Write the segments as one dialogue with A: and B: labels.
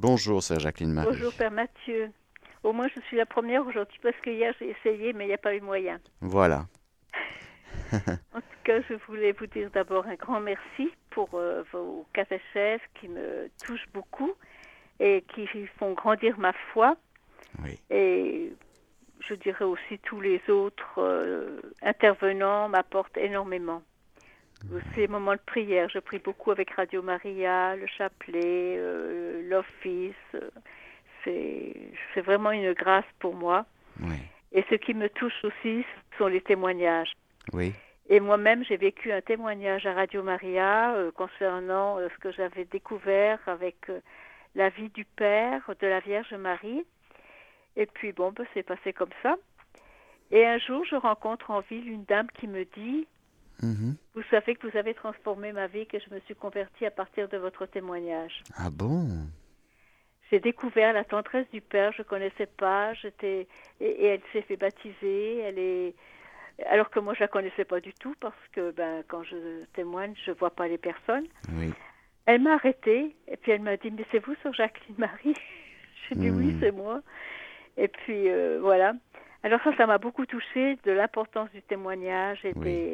A: Bonjour, sœur Jacqueline
B: Bonjour
A: Marie.
B: Père Mathieu. Au moins je suis la première aujourd'hui parce que hier j'ai essayé mais il n'y a pas eu moyen.
A: Voilà.
B: En tout cas, je voulais vous dire d'abord un grand merci pour vos catéchèses qui me touchent beaucoup et qui font grandir ma foi.
A: Oui.
B: Et je dirais aussi tous les autres intervenants m'apportent énormément. Ces moments de prière, je prie beaucoup avec Radio Maria, le chapelet, l'office. C'est vraiment une grâce pour moi.
A: Oui.
B: Et ce qui me touche aussi, ce sont les témoignages.
A: Oui.
B: Et moi-même, j'ai vécu un témoignage à Radio Maria concernant ce que j'avais découvert avec la vie du Père, de la Vierge Marie. Et puis, bon, c'est passé comme ça. Et un jour, je rencontre en ville une dame qui me dit
A: Mhm.
B: « Vous savez que vous avez transformé ma vie, que je me suis convertie à partir de votre témoignage. »
A: Ah bon?
B: J'ai découvert la tendresse du Père, je ne connaissais pas, et elle s'est fait baptiser, alors que moi je la connaissais pas du tout parce que quand je témoigne, je vois pas les personnes.
A: Oui.
B: Elle m'a arrêtée et puis elle m'a dit mais c'est vous sur Jacqueline Marie? J'ai dit oui,
A: Hmm.
B: c'est moi. Et puis voilà. Alors ça m'a beaucoup touchée de l'importance du témoignage et
A: Oui.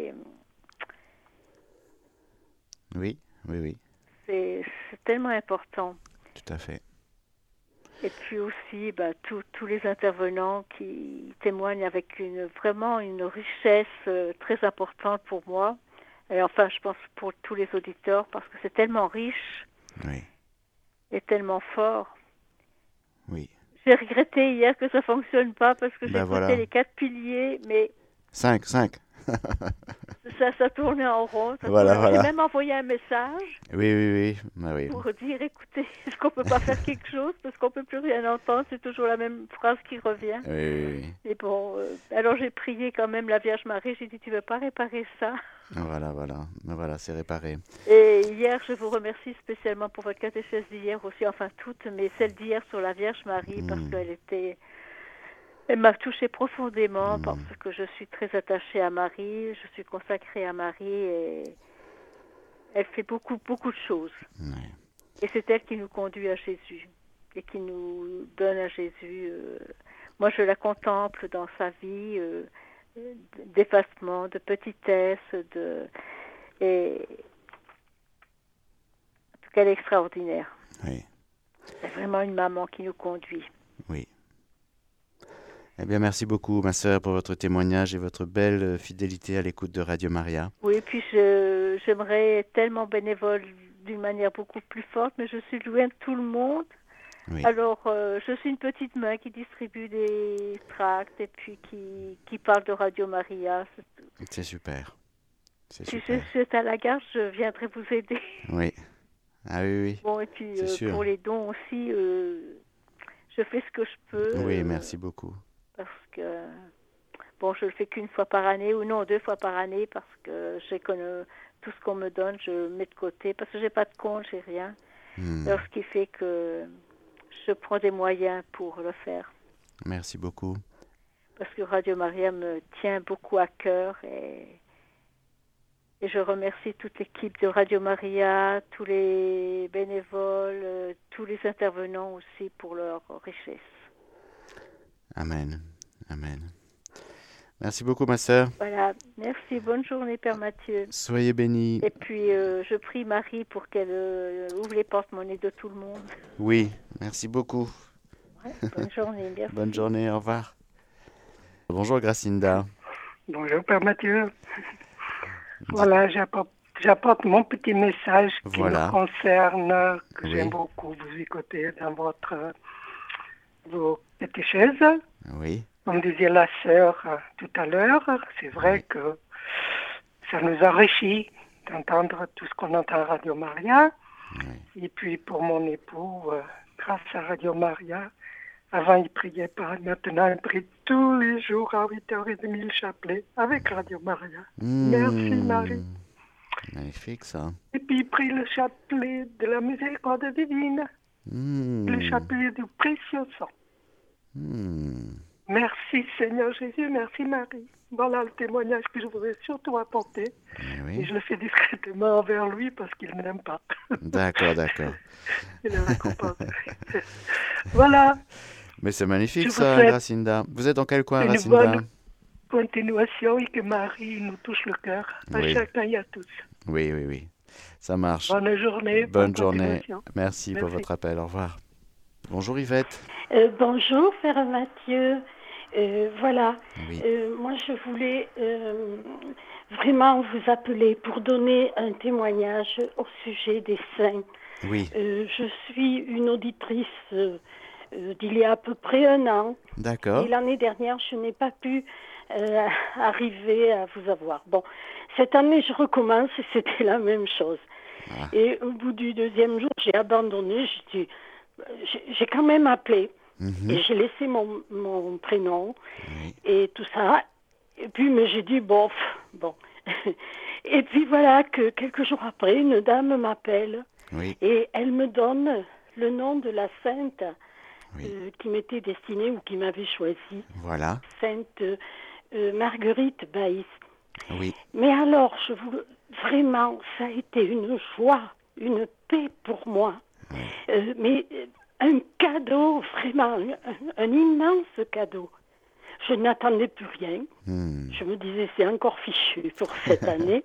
A: Oui. Oui. Oui.
B: c'est tellement important.
A: Tout à fait.
B: Et puis aussi, tous les intervenants qui témoignent avec vraiment une richesse très importante pour moi. Et enfin, je pense pour tous les auditeurs, parce que c'est tellement riche
A: Oui.
B: et tellement fort.
A: Oui.
B: J'ai regretté hier que ça ne fonctionne pas parce que
A: Ben
B: j'écoutais
A: voilà.
B: les 4 piliers, mais
A: 5.
B: ça tournait en rond, ça
A: Voilà,
B: tournait. J'ai
A: voilà.
B: même envoyé un message
A: Oui, oui, oui. Ben oui.
B: pour dire, écoutez, est-ce qu'on peut pas faire quelque chose parce qu'on peut plus rien entendre, c'est toujours la même phrase qui revient.
A: Oui, oui, oui.
B: Et bon, alors j'ai prié quand même la Vierge Marie, j'ai dit, tu veux pas réparer ça?
A: Voilà, voilà. Ben voilà, c'est réparé.
B: Et hier, je vous remercie spécialement pour votre catéchèse d'hier aussi, enfin toutes, mais celle d'hier sur la Vierge Marie, parce
A: Hmm.
B: elle m'a touchée profondément, parce
A: Hmm.
B: que je suis très attachée à Marie, je suis consacrée à Marie, et elle fait beaucoup, beaucoup de choses.
A: Ouais.
B: Et c'est elle qui nous conduit à Jésus, et qui nous donne à Jésus. Moi, je la contemple dans sa vie, d'effacement, de petitesse, et en tout cas, elle est extraordinaire.
A: Oui.
B: C'est vraiment une maman qui nous conduit.
A: Oui. Eh bien, merci beaucoup, ma sœur, pour votre témoignage et votre belle fidélité à l'écoute de Radio Maria.
B: Oui, et puis j'aimerais être tellement bénévole d'une manière beaucoup plus forte, mais je suis loin de tout le monde.
A: Oui.
B: Alors, je suis une petite main qui distribue des tracts et puis qui parle de Radio Maria.
A: C'est super. C'est
B: Si
A: super.
B: je suis à la gare, je viendrai vous aider.
A: Oui. Ah oui, oui.
B: Bon, et puis
A: C'est sûr.
B: pour les dons aussi, je fais ce que je peux.
A: Oui, merci beaucoup.
B: Parce que, bon, je le fais qu'une fois par année, ou non, 2 fois par année, parce que tout ce qu'on me donne, je mets de côté, parce que j'ai pas de compte, j'ai rien.
A: Hmm.
B: Alors, ce qui fait que je prends des moyens pour le faire.
A: Merci beaucoup.
B: Parce que Radio Maria me tient beaucoup à cœur et je remercie toute l'équipe de Radio Maria, tous les bénévoles, tous les intervenants aussi pour leur richesse.
A: Amen. Amen. Merci beaucoup, ma sœur.
B: Voilà, merci, bonne journée Père Mathieu.
A: Soyez bénis.
B: Et puis je prie Marie pour qu'elle ouvre les porte-monnaies de tout le monde.
A: Oui, merci beaucoup.
B: Ouais, bonne journée, merci.
A: Bonne journée, au revoir. Bonjour, Gracinda.
C: Bonjour Père Mathieu. Voilà, j'apporte mon petit message qui me
A: Voilà.
C: concerne, que
A: Oui.
C: j'aime beaucoup vous écouter dans vos catéchèses.
A: Oui.
C: Comme disait la sœur tout à l'heure, c'est vrai
A: Oui.
C: que ça nous enrichit d'entendre tout ce qu'on entend à Radio Maria.
A: Oui.
C: Et puis pour mon époux, grâce à Radio Maria, avant il priait pas, maintenant il prie tous les jours à 8h30 le chapelet avec Radio Maria. Merci Marie.
A: Magnifique ça.
C: Et puis il prie le chapelet de la miséricorde divine, le chapelet du précieux sang. Merci Seigneur Jésus, merci Marie. Voilà le témoignage que je voudrais surtout apporter.
A: Oui.
C: Et je le fais discrètement envers lui parce qu'il ne m'aime pas.
A: D'accord, d'accord.
C: Il le récompense. Voilà,
A: Mais c'est
C: je
A: magnifique
C: vous
A: ça,
C: souhaite
A: Gracinda. Vous êtes dans quel coin,
C: une
A: Gracinda?
C: bonne continuation et que Marie nous touche le cœur, à
A: Oui,
C: chacun et à tous.
A: oui, oui, oui. Ça marche.
C: Bonne journée, bonne
A: Bonne journée.
C: continuation.
A: Merci pour
C: Merci.
A: votre appel. Au revoir. Bonjour Yvette.
D: Bonjour, Père Mathieu. Voilà,
A: Oui.
D: moi je voulais vraiment vous appeler pour donner un témoignage au sujet des saints.
A: Oui.
D: Je suis une auditrice d'il y a à peu près un an.
A: D'accord.
D: Et l'année dernière, je n'ai pas pu arriver à vous avoir. Bon, cette année, je recommence et c'était la même chose.
A: Ah.
D: Et au bout du deuxième jour, j'ai abandonné. J'ai quand même appelé.
A: Mhm.
D: Et j'ai laissé mon prénom
A: Oui.
D: et tout ça. Et puis, mais j'ai dit, bon. Et puis voilà que quelques jours après, une dame m'appelle
A: Oui.
D: et elle me donne le nom de la sainte
A: Oui.
D: qui m'était destinée ou qui m'avait choisie,
A: Voilà.
D: sainte Marguerite Baïs.
A: Oui.
D: Mais alors, vraiment, ça a été une joie, une paix pour moi. Mais un cadeau, vraiment, un immense cadeau. Je n'attendais plus rien. Je me disais, c'est encore fichu pour cette année.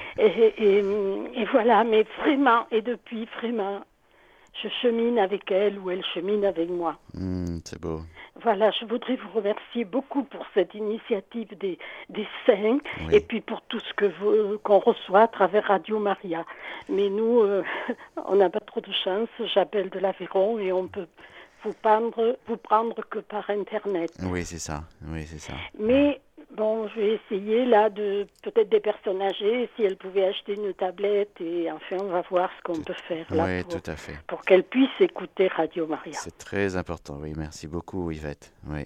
D: Et voilà, mais vraiment, et depuis, vraiment, je chemine avec elle ou elle chemine avec moi.
A: C'est beau.
D: Voilà, je voudrais vous remercier beaucoup pour cette initiative des saints
A: Oui.
D: et puis pour tout ce qu'on reçoit à travers Radio Maria. Mais nous, on n'a pas trop de chance. J'appelle de l'Aveyron et on peut vous prendre que par Internet.
A: Oui, c'est ça. Oui, c'est ça.
D: Mais bon, je vais essayer là de peut-être des personnes âgées, si elles pouvaient acheter une tablette et enfin on va voir ce qu'on peut faire là
A: Oui, tout à fait.
D: pour qu'elles puissent écouter Radio Maria.
A: C'est très important. Oui, merci beaucoup, Yvette. Oui.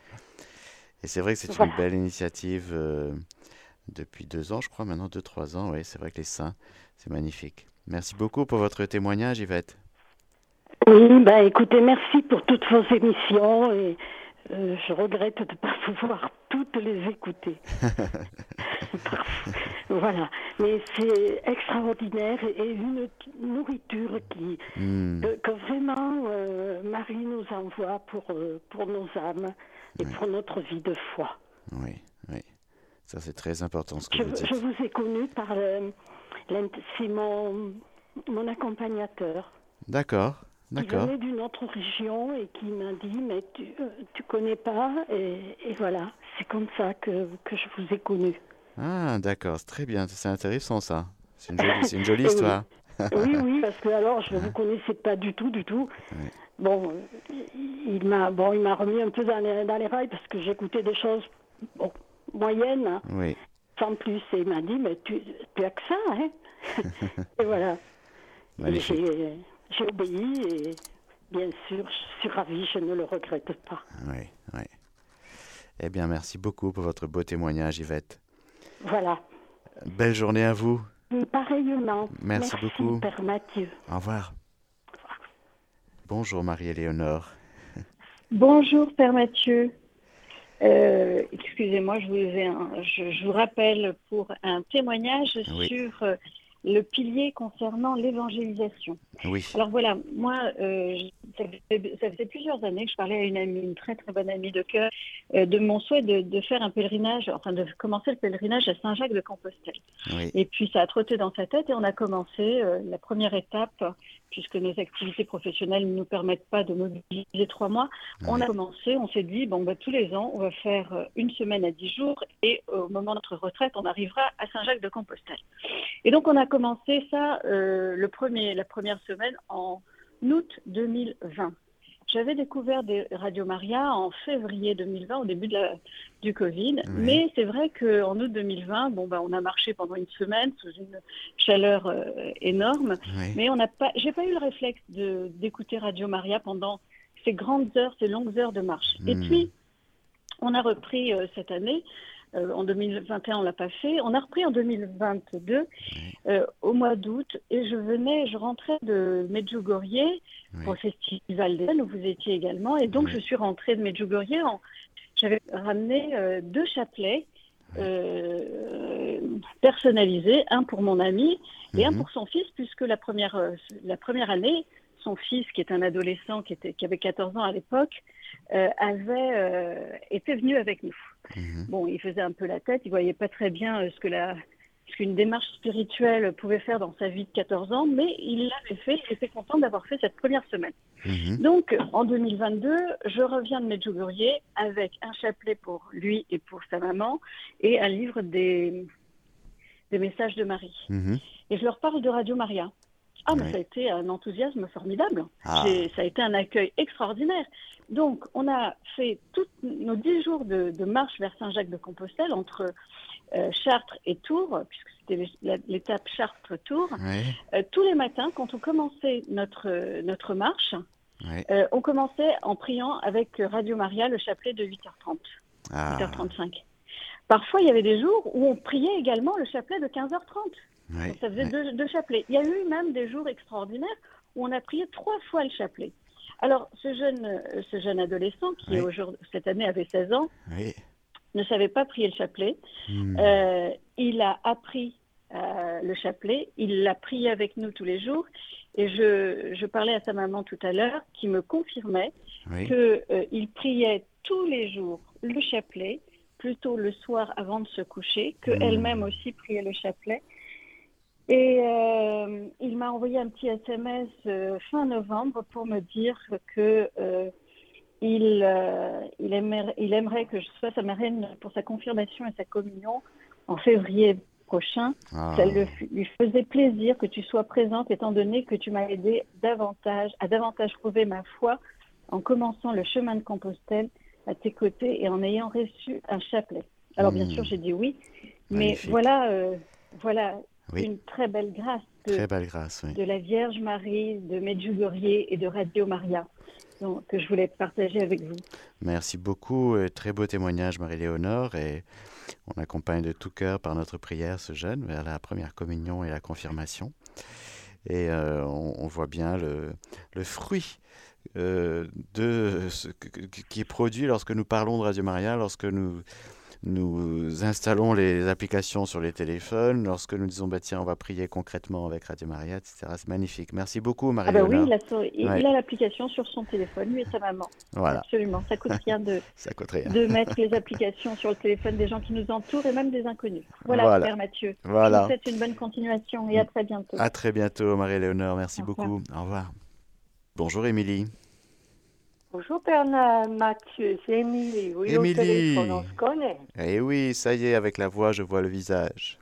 A: Et c'est vrai que c'est
D: Voilà.
A: une belle initiative depuis 2 ans, je crois, maintenant 2-3 ans. Oui, c'est vrai que les saints, c'est magnifique. Merci beaucoup pour votre témoignage, Yvette.
D: Oui, écoutez, merci pour toutes vos émissions et je regrette de ne pas pouvoir toutes les écouter. Voilà, mais c'est extraordinaire et une nourriture que vraiment Marie nous envoie pour nos âmes et pour notre vie de foi.
A: Oui, oui. Ça, c'est très important ce que vous dites.
D: Je vous ai connu c'est mon accompagnateur.
A: D'accord.
D: Qui venait d'une autre région et qui m'a dit, mais tu connais pas, et voilà, c'est comme ça que je vous ai connu.
A: Ah, d'accord, c'est très bien, c'est intéressant ça. C'est une jolie histoire.
D: Oui, parce que alors je ne vous connaissais pas du tout.
A: Oui.
D: Bon, il m'a remis un peu dans les rails parce que j'écoutais des choses moyennes, hein,
A: Oui.
D: sans plus, et il m'a dit, mais tu as que ça, hein. Et voilà.
A: Magnifique.
D: J'ai obéi et bien sûr, je suis ravie, je ne le regrette pas.
A: Oui, oui. Eh bien, merci beaucoup pour votre beau témoignage, Yvette.
D: Voilà.
A: Belle journée à vous.
D: Et pareillement.
A: Merci beaucoup.
D: Père Mathieu.
A: Au revoir. Bonjour, Marie-Éléonore.
E: Bonjour, Père Mathieu. Excusez-moi, je vous rappelle pour un témoignage sur le pilier concernant l'évangélisation.
A: Oui.
E: Alors voilà, moi, ça faisait plusieurs années que je parlais à une amie, une très très bonne amie de cœur, de mon souhait de faire un pèlerinage, enfin de commencer le pèlerinage à Saint-Jacques-de-Compostelle.
A: Oui.
E: Et puis ça a trotté dans sa tête et on a commencé la première étape, puisque nos activités professionnelles ne nous permettent pas de mobiliser 3 mois. Oui. On a commencé, on s'est dit, tous les ans, on va faire une semaine à 10 jours et au moment de notre retraite, on arrivera à Saint-Jacques-de-Compostelle. Et donc on a commencé ça la première semaine en août 2020. J'avais découvert des Radio Maria en février 2020, au début du Covid. Oui. Mais c'est vrai qu'en août 2020, on a marché pendant une semaine sous une chaleur énorme. Oui. Mais j'ai pas eu le réflexe d'écouter Radio Maria pendant ces grandes heures, ces longues heures de marche. Et puis, on a repris cette année. En 2021, on ne l'a pas fait. On a repris en 2022, au mois d'août, et je rentrais de Medjugorje pour le festival des Jeunes, où vous étiez également, et donc je suis rentrée de Medjugorje j'avais ramené 2 chapelets personnalisés, un pour mon ami et un pour son fils, puisque la première année, son fils, qui est un adolescent, qui avait 14 ans à l'époque, était venu avec nous. Bon, il faisait un peu la tête, il voyait pas très bien ce qu'une démarche spirituelle pouvait faire dans sa vie de 14 ans, mais il l'avait fait, il était content d'avoir fait cette première semaine. Donc, en 2022, je reviens de Medjugorje avec un chapelet pour lui et pour sa maman et un livre des messages de Marie. Et je leur parle de Radio Maria. Mais ça a été un enthousiasme formidable. Ça a été un accueil extraordinaire. Donc, on a fait tous nos 10 jours de marche vers Saint-Jacques-de-Compostelle entre Chartres et Tours, puisque c'était l'étape Chartres-Tours. Tous les matins, quand on commençait notre marche, on commençait en priant avec Radio Maria le chapelet de 8h30, 8h35. Parfois, il y avait des jours où on priait également le chapelet de 15h30. Donc, ça faisait deux chapelets. Il y a eu même des jours extraordinaires où on a prié 3 fois le chapelet. Alors, ce jeune adolescent qui cette année avait 16 ans ne savait pas prier le chapelet. Il a appris le chapelet. Il l'a prié avec nous tous les jours. Et je parlais à sa maman tout à l'heure qui me confirmait qu'il priait tous les jours le chapelet, plutôt le soir avant de se coucher, qu'elle-même aussi priait le chapelet. Et il m'a envoyé un petit SMS fin novembre pour me dire que il aimerait que je sois sa marraine pour sa confirmation et sa communion en février prochain. Ça lui faisait plaisir que tu sois présente, étant donné que tu m'as aidé à davantage prouver ma foi en commençant le chemin de Compostelle à tes côtés et en ayant reçu un chapelet. Alors bien sûr, j'ai dit oui, mais voilà une très belle grâce de la Vierge Marie, de Medjugorje et de Radio Maria, que je voulais partager avec vous.
A: Merci beaucoup, très beau témoignage Marie-Léonore, et on accompagne de tout cœur par notre prière ce jeune vers la première communion et la confirmation. Et on voit bien le fruit de ce qui est produit lorsque nous parlons de Radio Maria, lorsque nous installons les applications sur les téléphones, lorsque nous disons tiens, on va prier concrètement avec Radio Maria, etc. C'est magnifique. Merci beaucoup, Marie-Léonore.
E: Il a l'application sur son téléphone, lui et sa maman.
A: Voilà.
E: Absolument. Ça coûte rien de mettre les applications sur le téléphone des gens qui nous entourent et même des inconnus. Voilà. Père Mathieu. Je vous souhaite une bonne continuation et à très bientôt.
A: À très bientôt, Marie-Léonore. Merci beaucoup. Au revoir. Bonjour, Émilie.
F: Bonjour Père Mathieu, c'est Émilie. Oui,
A: Émilie.
F: au téléphone, on se connaît.
A: Eh oui, ça y est, avec la voix, je vois le visage.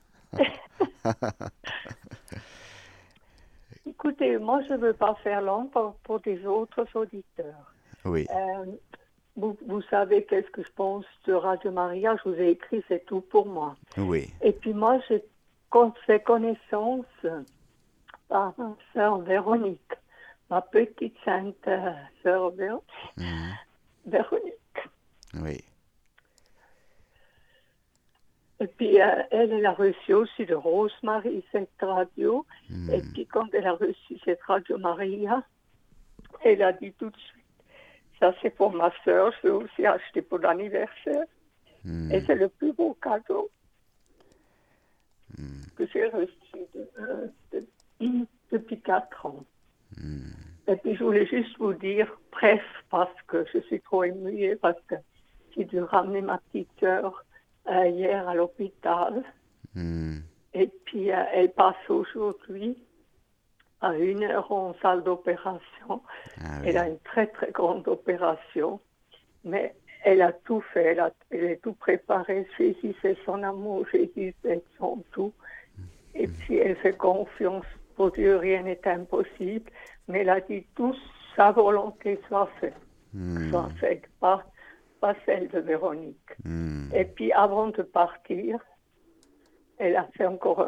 F: Écoutez, moi je ne veux pas faire long pour des autres auditeurs.
A: Oui.
F: Vous savez qu'est-ce que je pense de Radio Maria, je vous ai écrit, c'est tout pour moi.
A: Oui.
F: Et puis moi, j'ai fait connaissance par ma sœur Véronique. Ma petite sainte sœur Véronique.
A: Oui.
F: Et puis, elle a reçu aussi de Rosemary cette radio. Et puis, quand elle a reçu cette Radio Maria, elle a dit tout de suite, ça c'est pour ma sœur, je vais aussi acheter pour l'anniversaire. Et c'est le plus beau cadeau que j'ai reçu depuis 4 ans. Et puis je voulais juste vous dire, bref, parce que je suis trop émue, parce que j'ai dû ramener ma petite sœur hier à l'hôpital. Et puis elle passe aujourd'hui à 1h en salle d'opération. Elle a une très très grande opération, mais elle a tout fait, elle est tout préparé. Jésus c'est son amour, Jésus c'est son tout. Et puis elle fait confiance. Pour Dieu, rien n'est impossible, mais elle a dit tout sa volonté soit faite. Soit faite, pas celle de Véronique. Et puis avant de partir, elle a fait encore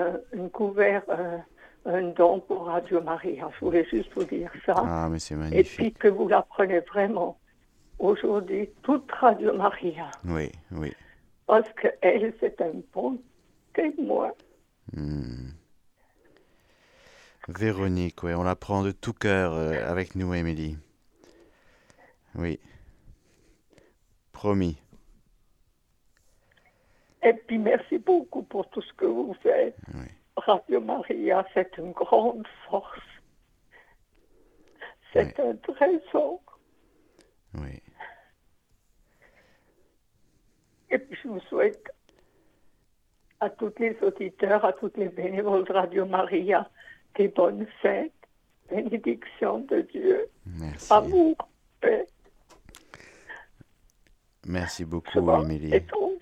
F: un don pour Radio Maria. Je voulais juste vous dire ça.
A: Ah, mais c'est magnifique.
F: Et puis que vous la prenez vraiment aujourd'hui, toute Radio Maria.
A: Oui, oui.
F: Parce qu'elle, c'est un bon témoin.
A: Véronique, oui, on la prend de tout cœur avec nous, Émilie. Oui. Promis.
F: Et puis, merci beaucoup pour tout ce que vous faites.
A: Oui.
F: Radio Maria, c'est une grande force. C'est un trésor.
A: Oui.
F: Et puis, je vous souhaite à tous les auditeurs, à toutes les bénévoles Radio Maria, des bonnes fêtes, bénédictions de Dieu,
A: Merci.
F: amour, paix.
A: Merci beaucoup, Émilie.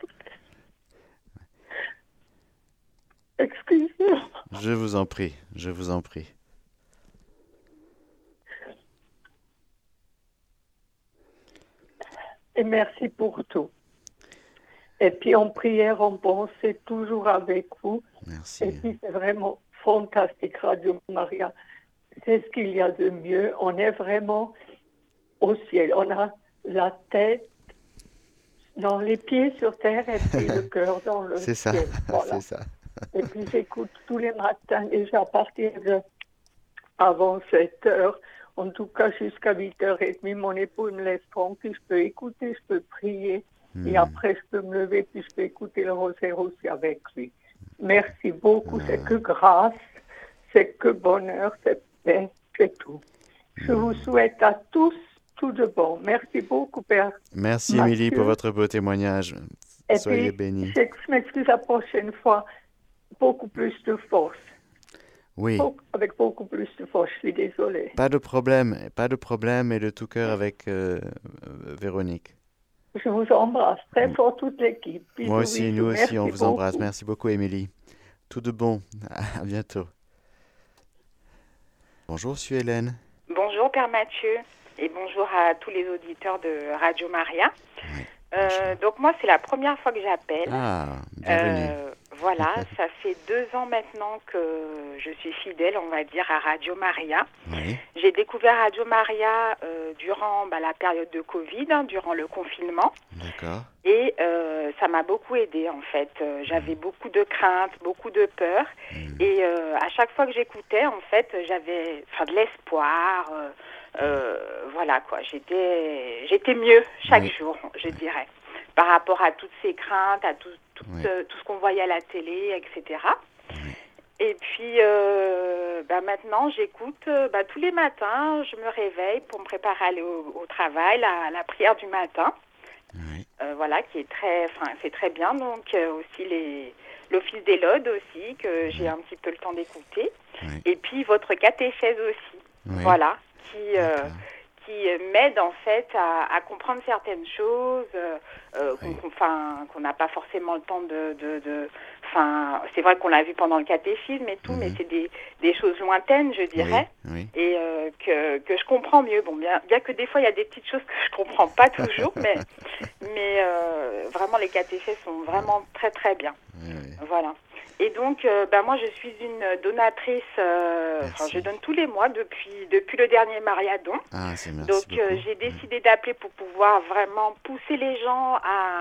F: Excusez-moi.
A: Je vous en prie, je vous en prie.
F: Et merci pour tout. Et puis en prière, on pensait toujours avec vous.
A: Merci.
F: Et puis c'est vraiment fantastique, Radio Maria. C'est ce qu'il y a de mieux. On est vraiment au ciel. On a la tête dans les pieds sur terre et puis le cœur dans le
A: C'est ça,
F: ciel. Voilà.
A: c'est ça.
F: Et puis j'écoute tous les matins, déjà à partir de avant 7 heures, en tout cas jusqu'à 8h30, mon époux me laisse tranquille, je peux écouter, je peux prier, et après je peux me lever, puis je peux écouter le rosaire aussi avec lui. Merci beaucoup, c'est que grâce, c'est que bonheur, c'est paix, c'est tout. Je vous souhaite à tous tout de bon. Merci beaucoup, Père.
A: Merci,
F: Mathieu.
A: Émilie, pour votre beau témoignage.
F: Et
A: Soyez
F: puis,
A: bénis.
F: je m'excuse la prochaine fois, beaucoup plus de force.
A: Oui,
F: Avec beaucoup plus de force, je suis désolée.
A: pas de problème, et de tout cœur avec Véronique.
F: Je vous embrasse très fort, toute l'équipe. Bisous,
A: Moi aussi,
F: bisous.
A: nous aussi,
F: Merci
A: on vous embrasse.
F: beaucoup.
A: Merci beaucoup, Émilie. Tout de bon. À bientôt. Bonjour, je suis Hélène.
G: Bonjour Père Mathieu et bonjour à tous les auditeurs de Radio Maria.
A: Oui,
G: Donc moi c'est la première fois que j'appelle.
A: Ah, bienvenue.
G: Voilà, ça fait 2 ans maintenant que je suis fidèle, on va dire, à Radio Maria.
A: Oui,
G: J'ai découvert Radio Maria durant la période de Covid, durant le confinement.
A: d'accord.
G: Et ça m'a beaucoup aidée en fait. J'avais beaucoup de craintes, beaucoup de peur. Et à chaque fois que j'écoutais, en fait, j'avais de l'espoir. Voilà quoi, j'étais mieux chaque jour, je dirais, par rapport à toutes ces craintes, à tout ce qu'on voyait à la télé, etc. Et puis maintenant, j'écoute tous les matins, je me réveille pour me préparer à aller au travail, la prière du matin.
A: Oui,
G: Voilà, qui est c'est très bien. Donc aussi l'office des Laudes aussi, que j'ai un petit peu le temps d'écouter.
A: oui.
G: Et puis votre catéchèse aussi,
A: Oui.
G: voilà,
A: D'accord.
G: qui m'aide en fait à comprendre certaines choses qu'on n'a pas forcément le temps c'est vrai qu'on l'a vu pendant le catéchisme et tout, mais c'est des choses lointaines, je dirais,
A: Oui,
G: et que je comprends mieux. Bon, bien que des fois il y a des petites choses que je comprends pas toujours, mais vraiment les catéchèses sont vraiment très très bien.
A: oui.
G: Voilà. Et donc, moi, je suis une donatrice. Je donne tous les mois depuis le dernier Mariadon.
A: Ah, c'est merci
G: Donc,
A: beaucoup.
G: j'ai décidé d'appeler pour pouvoir vraiment pousser les gens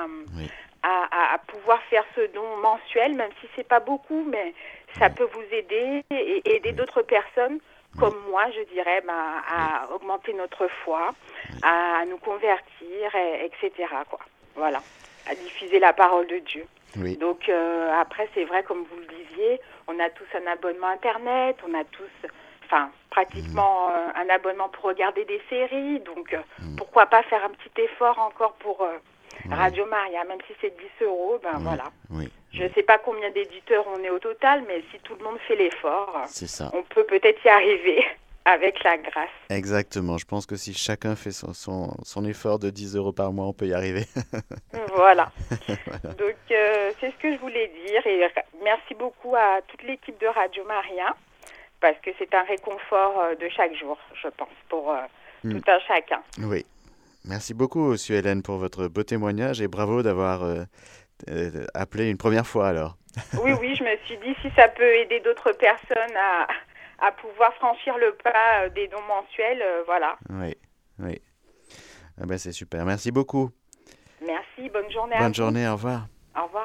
G: à pouvoir faire ce don mensuel, même si c'est pas beaucoup, mais ça peut vous aider et aider d'autres personnes comme moi, je dirais, à augmenter notre foi, à nous convertir, etc. quoi. Voilà, à diffuser la parole de Dieu.
A: Oui.
G: Donc après, c'est vrai, comme vous le disiez, on a tous un abonnement Internet, on a tous, pratiquement un abonnement pour regarder des séries. Donc pourquoi pas faire un petit effort encore pour Radio Maria, même si c'est 10 €, voilà.
A: Oui.
G: Je ne sais pas combien d'éditeurs on est au total, mais si tout le monde fait l'effort,
A: C'est ça.
G: on peut peut-être y arriver avec la grâce.
A: Exactement. Je pense que si chacun fait son effort de 10 € par mois, on peut y arriver.
G: Voilà.
A: Voilà.
G: Donc, c'est ce que je voulais dire. Et merci beaucoup à toute l'équipe de Radio Maria, parce que c'est un réconfort de chaque jour, je pense, pour tout un chacun.
A: Oui. Merci beaucoup, monsieur Hélène, pour votre beau témoignage et bravo d'avoir appelé une première fois alors.
G: Oui, je me suis dit, si ça peut aider d'autres personnes à pouvoir franchir le pas des dons mensuels, voilà.
A: Oui. Ah ben, c'est super. Merci beaucoup.
G: Merci, bonne journée à vous.
A: Bonne journée, au revoir.
G: Au revoir.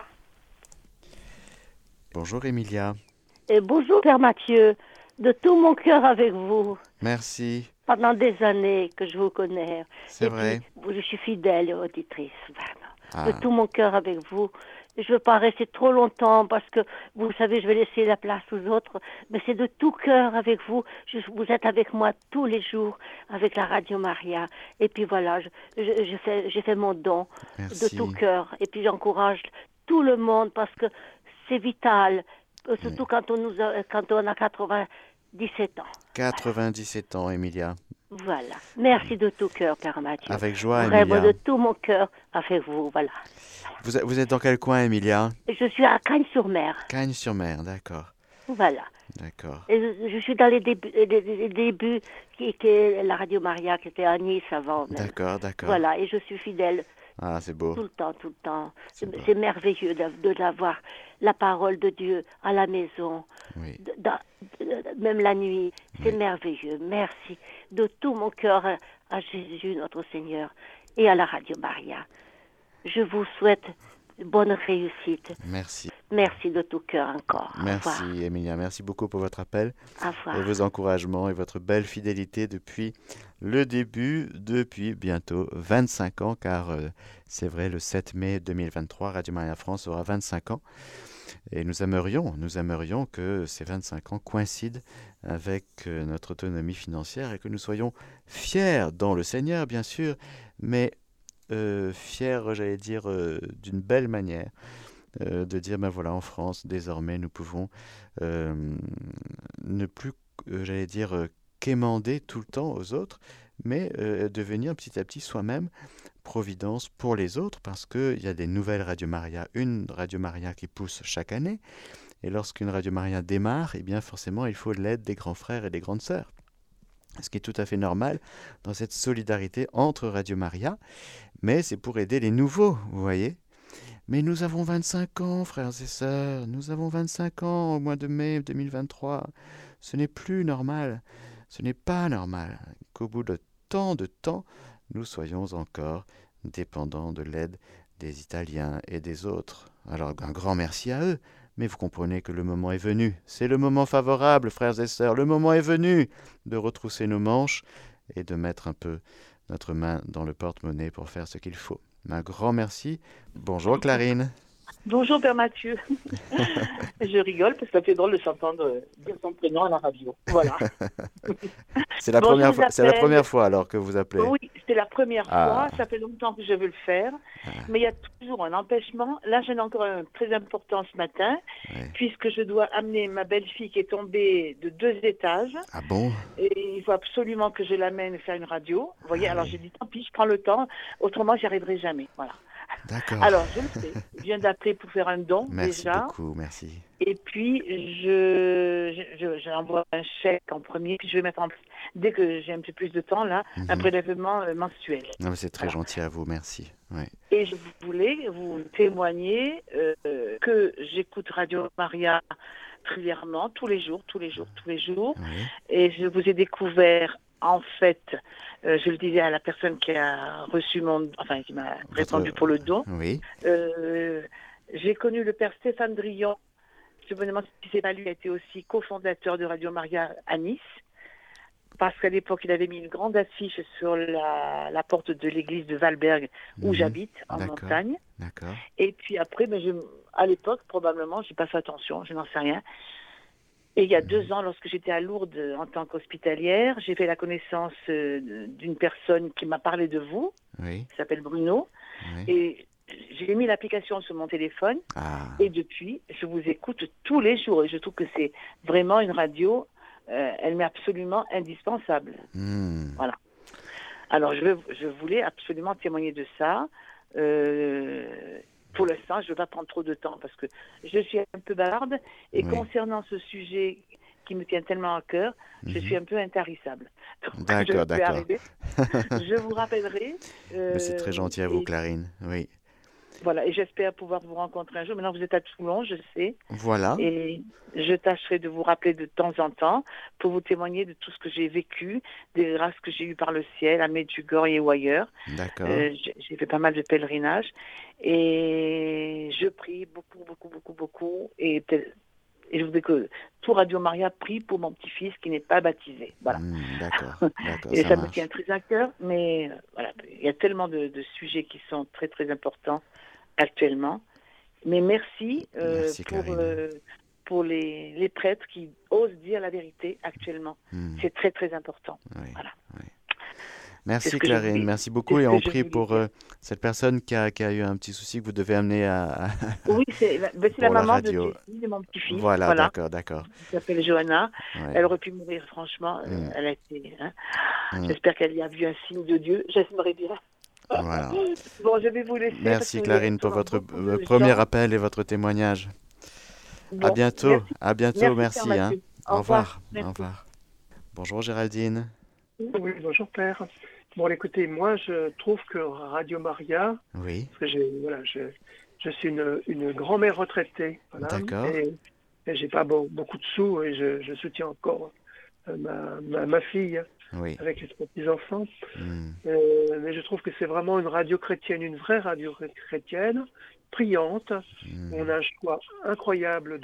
A: Bonjour, Emilia.
D: Et bonjour, Père Mathieu, de tout mon cœur avec vous.
A: Merci.
H: pendant des années que je vous connais.
A: C'est vrai.
H: Je suis fidèle auditrice, vraiment.
A: Ah.
H: De tout mon cœur avec vous. Je ne veux pas rester trop longtemps parce que, vous savez, je vais laisser la place aux autres. Mais c'est de tout cœur avec vous. Vous êtes avec moi tous les jours avec la Radio Maria. Et puis voilà, j'ai fait mon don.
A: Merci.
H: De tout cœur. Et puis j'encourage tout le monde parce que c'est vital. Surtout quand on a 97 ans.
A: 97 ans, Emilia.
H: Voilà. Merci de tout cœur, Père Mathieu.
A: Avec joie,
H: Vraiment
A: Emilia.
H: de tout mon cœur avec vous, voilà.
A: Vous êtes dans quel coin, Emilia?
H: Je suis à Cagnes-sur-Mer.
A: Cagnes-sur-Mer, d'accord.
H: Voilà.
A: D'accord.
H: Et je suis dans les débuts qui était la Radio Maria, qui était à Nice avant. Même.
A: D'accord, d'accord.
H: Voilà, et je suis fidèle.
A: Ah, c'est beau.
H: Tout le temps, tout le temps.
A: beau.
H: C'est merveilleux de l'avoir, la parole de Dieu à la maison,
A: Oui.
H: même la nuit. C'est merveilleux. Merci de tout mon cœur à Jésus, notre Seigneur, et à la Radio Maria. Je vous souhaite bonne réussite.
A: Merci.
H: Merci de tout cœur encore.
A: Merci, Emilia. Merci beaucoup pour votre appel
H: Au revoir.
A: et vos encouragements et votre belle fidélité depuis le début, depuis bientôt 25 ans, car c'est vrai, le 7 mai 2023, Radio Maria France aura 25 ans. Et nous aimerions que ces 25 ans coïncident avec notre autonomie financière et que nous soyons fiers dans le Seigneur, bien sûr, mais fiers, j'allais dire, d'une belle manière. De dire, ben voilà, en France, désormais, nous pouvons ne plus, j'allais dire, quémander tout le temps aux autres, mais devenir petit à petit soi-même providence pour les autres, parce qu'il y a des nouvelles Radio Maria, une Radio Maria qui pousse chaque année, et lorsqu'une Radio Maria démarre, eh bien forcément, il faut l'aide des grands frères et des grandes sœurs. Ce qui est tout à fait normal dans cette solidarité entre Radio Maria, mais c'est pour aider les nouveaux, vous voyez. Mais nous avons 25 ans, frères et sœurs, nous avons 25 ans au mois de mai 2023. Ce n'est plus normal, ce n'est pas normal qu'au bout de tant de temps, nous soyons encore dépendants de l'aide des Italiens et des autres. Alors un grand merci à eux, mais vous comprenez que le moment est venu. C'est le moment favorable, frères et sœurs, le moment est venu de retrousser nos manches et de mettre un peu notre main dans le porte-monnaie pour faire ce qu'il faut. Un grand merci. Bonjour Clarine.
I: Bonjour Père Mathieu. Je rigole parce que ça fait drôle de s'entendre dire son prénom à la radio. Voilà.
A: C'est la première fois alors que vous appelez.
I: Oui, c'est la première fois. Ça fait longtemps que je veux le faire. Mais il y a toujours un empêchement. Là, j'en ai encore un très important ce matin, puisque je dois amener ma belle-fille qui est tombée de 2 étages. Ah bon? Et il faut absolument que je l'amène faire une radio. Vous voyez, alors j'ai dit tant pis, je prends le temps. Autrement, j'y arriverai jamais. Voilà.
A: D'accord.
I: Alors, je le sais. Je viens d'appeler pour faire un don,
A: merci
I: déjà.
A: Merci beaucoup, merci.
I: Et puis, j'envoie un chèque en premier, puis je vais mettre en place, dès que j'ai un peu plus de temps, là, un prélèvement mensuel.
A: Non, mais c'est très gentil à vous, merci. Ouais.
I: Et je voulais vous témoigner que j'écoute Radio Maria régulièrement, tous les jours. Oui. Et je vous ai découvert, en fait, je le disais à la personne qui a reçu qui m'a répondu pour le don. Oui. J'ai connu le père Stéphane Drillon. Je me demande si c'est pas lui qui a été aussi cofondateur de Radio Maria à Nice. Parce qu'à l'époque, il avait mis une grande affiche sur la porte de l'église de Valberg, où j'habite, en montagne. D'accord. Et puis après, à l'époque, probablement, j'ai pas fait attention, je n'en sais rien. Et il y a 2 ans, lorsque j'étais à Lourdes en tant qu'hospitalière, j'ai fait la connaissance d'une personne qui m'a parlé de vous, qui s'appelle Bruno. Oui. Et j'ai mis l'application sur mon téléphone. Et depuis, je vous écoute tous les jours. Et je trouve que c'est vraiment une radio, elle m'est absolument indispensable. Voilà. Alors, je voulais absolument témoigner de ça. Pour l'instant, je ne veux pas prendre trop de temps parce que je suis un peu bavarde et concernant ce sujet qui me tient tellement à cœur, je suis un peu intarissable. Donc, d'accord. Je vous rappellerai.
A: C'est très gentil à vous, Clarine. Oui.
I: Voilà, et j'espère pouvoir vous rencontrer un jour. Maintenant, vous êtes à Toulon, je sais.
A: Voilà.
I: Et je tâcherai de vous rappeler de temps en temps pour vous témoigner de tout ce que j'ai vécu, des grâces que j'ai eues par le ciel, à Medjugorje et ou ailleurs. D'accord. J'ai fait pas mal de pèlerinages. Et je prie beaucoup. Et peut-être Et je voudrais que tout Radio Maria prie pour mon petit-fils qui n'est pas baptisé. Voilà.
A: D'accord,
I: Et ça me
A: marche.
I: tient très à cœur, mais voilà, il y a tellement de sujets qui sont très très importants actuellement. Mais merci, pour les prêtres qui osent dire la vérité actuellement. C'est très très important.
A: Oui,
I: voilà.
A: Oui. Merci Clarine, merci beaucoup. Et on prie pour cette personne qui a eu un petit souci que vous devez amener à...
I: Oui, c'est la maman de Jessie, de mon petit-fils.
A: Voilà. D'accord.
I: Elle s'appelle Johanna.
A: Ouais.
I: Elle aurait pu mourir, franchement. Elle a été... J'espère qu'elle y a vu un signe de Dieu. J'aimerais bien.
A: Voilà.
I: Bon, je vais vous laisser.
A: Merci Clarine pour votre premier appel et votre témoignage. Bon, à bientôt, merci. Au revoir. Au revoir. Bonjour Géraldine.
C: Oui, bonjour Père. Bon, écoutez, moi je trouve que Radio Maria, parce que je suis une grand-mère retraitée, voilà,
A: d'accord.
C: Et j'ai pas beaucoup de sous et je soutiens encore ma fille avec les 3 petits-enfants. Mais je trouve que c'est vraiment une radio chrétienne, une vraie radio chrétienne, priante. On a un choix incroyable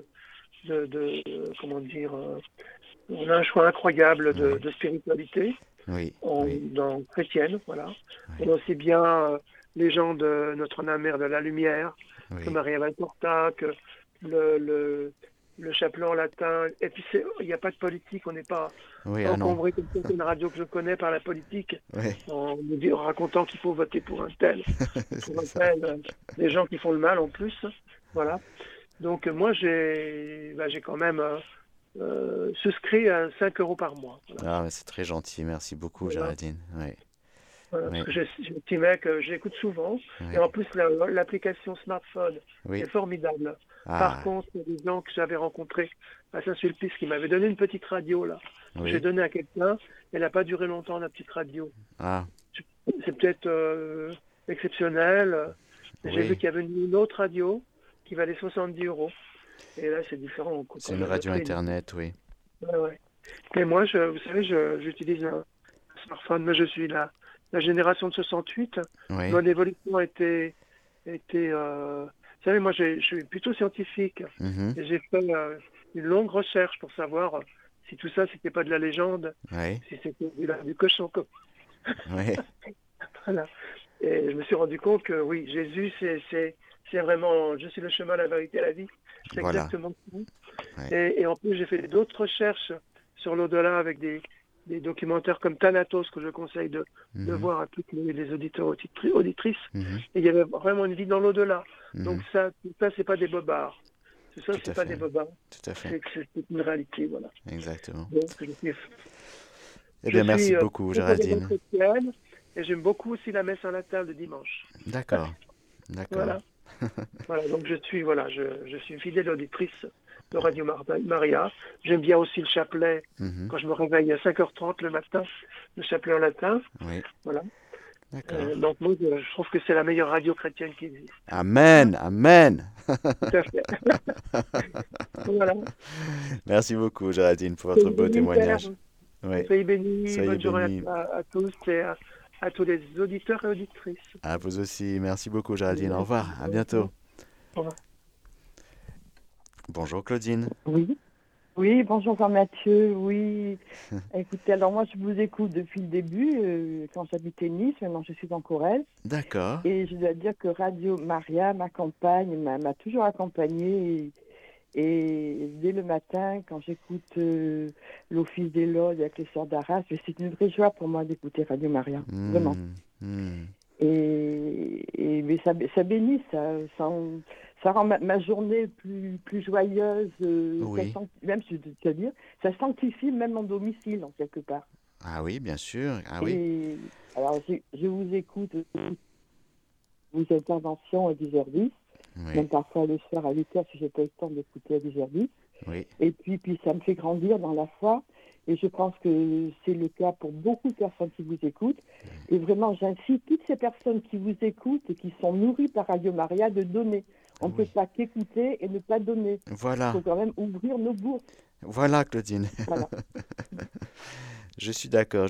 C: comment dire, on a un choix incroyable de spiritualité dans chrétienne, voilà. On a aussi bien les gens de Notre-Dame Mère de la Lumière, que Maria Valtorta, que le chapelet en latin. Et puis il n'y a pas de politique, on n'est pas encombré comme certaines radios que je connais par la politique, en nous racontant qu'il faut voter pour un tel, des gens qui font le mal en plus, voilà. Donc moi j'ai quand même souscrit à 5 € par mois. Voilà.
A: Ah, mais c'est très gentil, merci beaucoup Géraldine.
C: Parce que j'estimais que j'écoute souvent, et en plus l'application smartphone est formidable. Par contre, il y a des gens que j'avais rencontrés à Saint-Sulpice qui m'avaient donné une petite radio là. J'ai donné à quelqu'un, elle n'a pas duré longtemps la petite radio. C'est peut-être exceptionnel. J'ai vu qu'il y avait une autre radio qui valait 70 €. Et là, c'est différent.
A: C'est une radio internet, oui.
C: Ouais. Mais moi, vous savez, j'utilise un smartphone, mais je suis la génération de 68. Mon évolution était vous savez, moi, je suis plutôt scientifique. Et j'ai fait une longue recherche pour savoir si tout ça, c'était pas de la légende, si c'était du cochon. Voilà. Et je me suis rendu compte que oui, Jésus, c'est vraiment, je suis le chemin, la vérité, la vie. C'est exactement ça. Et en plus, j'ai fait d'autres recherches sur l'au-delà avec des documentaires comme Thanatos, que je conseille de voir à toutes les auditeurs, auditrices. Et il y avait vraiment une vie dans l'au-delà. Donc tout ça, c'est pas des bobards. Tout ça, c'est pas des bobards.
A: Tout à fait.
C: C'est une réalité, voilà.
A: Exactement.
C: Donc,
A: merci beaucoup, Géraldine.
C: Et j'aime beaucoup aussi la messe en latin le dimanche.
A: D'accord.
C: Voilà. Voilà, donc je suis fidèle auditrice de Radio Maria. J'aime bien aussi le chapelet quand je me réveille à 5h30 le matin, le chapelet en latin. Voilà. Donc moi, je trouve que c'est la meilleure radio chrétienne qui existe.
A: Amen, amen.
C: Tout à fait. Voilà.
A: Merci beaucoup, Géraldine, pour votre beau témoignage.
C: Soyez bénis, bonne journée à tous et à tous les auditeurs et auditrices.
A: À vous aussi. Merci beaucoup, Géraldine. Au revoir. À bientôt.
C: Au revoir.
A: Bonjour, Claudine.
J: Oui, bonjour Jean-Mathieu. Oui, écoutez, alors moi je vous écoute depuis le début, quand j'habitais Nice, maintenant je suis en Corrèze.
A: D'accord.
J: Et je dois dire que Radio Maria m'accompagne, m'a toujours accompagnée. Et dès le matin, quand j'écoute l'Office des Laudes avec les Sœurs d'Arras, c'est une vraie joie pour moi d'écouter Radio Maria, vraiment. Et mais ça bénit, ça rend ma journée plus joyeuse. Même, c'est-à-dire, ça sanctifie même mon domicile, en quelque part.
A: Ah oui, bien sûr.
J: Alors, je vous écoute, vos interventions à 10h10. Même parfois le soir à 8h si j'ai pas eu le temps d'écouter à 10h10. Et puis ça me fait grandir dans la foi. Et je pense que c'est le cas pour beaucoup de personnes qui vous écoutent. Et vraiment, j'incite toutes ces personnes qui vous écoutent et qui sont nourries par Radio Maria de donner. On ne peut pas qu'écouter et ne pas donner.
A: Voilà.
J: Il faut quand même ouvrir nos bourses.
A: Voilà, Claudine.
J: Voilà.
A: Je suis d'accord.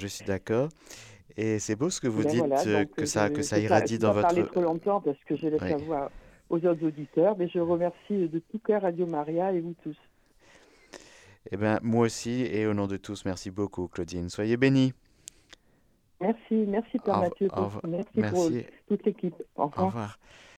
A: Et c'est beau ce que vous dites, que ça irradie dans votre...
J: Je ne vais pas parler trop longtemps parce que je laisse la voix aux autres auditeurs. Mais je remercie de tout cœur Radio Maria et vous tous.
A: Eh bien, moi aussi, et au nom de tous, merci beaucoup, Claudine. Soyez bénis.
J: Merci Père Mathieu. Merci pour toute l'équipe. Au revoir.
A: Au revoir.